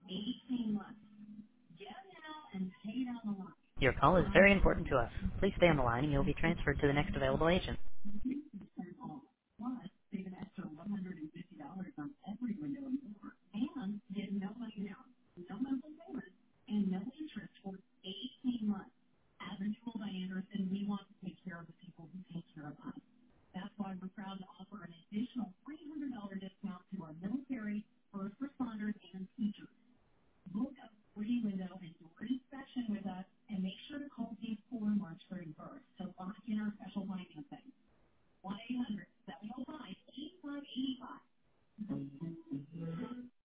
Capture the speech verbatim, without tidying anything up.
Your call is very important to us. Please stay on the line and you'll be transferred to the next available agent.